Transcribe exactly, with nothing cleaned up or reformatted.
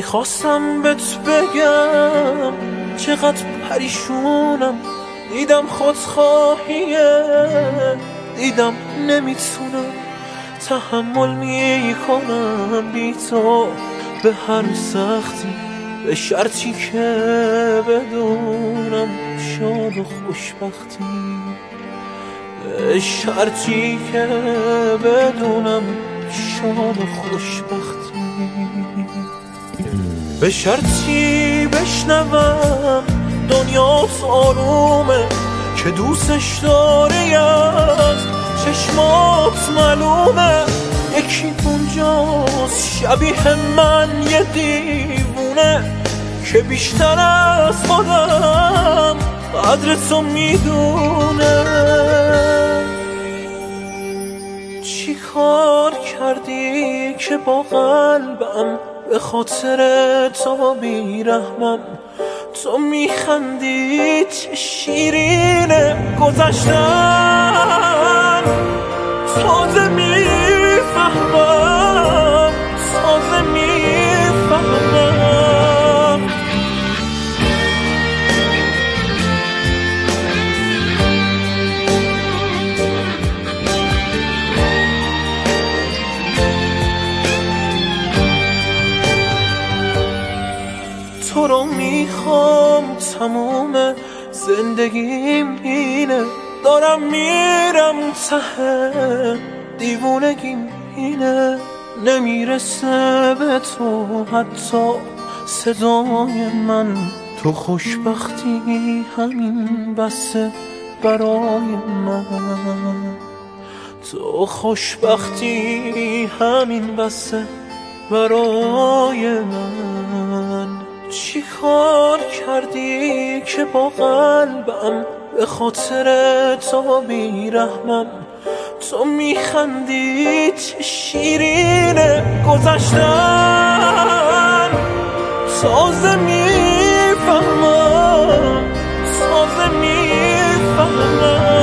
میخواستم بهت بگم چقدر پریشونم، دیدم خودخواهیه، دیدم نمیتونم تحمل میکنم بی تو به هر سختی، به شرطی که بدونم شاد و خوشبختی، به شرطی که بدونم شاد و خوشبختی، به شرطی بشنوم دنیات آرومه که دوستش داری، از چشمات معلومه یکی اونجاست شبیه من یه دیوونه که بیشتر از خودم قدر تو میدونه. چی کار کردی که با قلبم به خاطر تو بیرحمم، تو میخندی چه شیرینه گذشتن، تازه میفهمم تازه میفهمم. تو رو میخوام تموم زندگیم اینه، دارم میرم ته دیوونگیم اینه، نمیرسه به تو حتی صدای من، تو خوشبختی همین بسه برای من، تو خوشبختی همین بسه برای من. چی کار کردی که با قلبم به خاطر تو بیرحمم، تو میخندی چه شیرینه گذشتن، تازه میفهمم تازه میفهمم.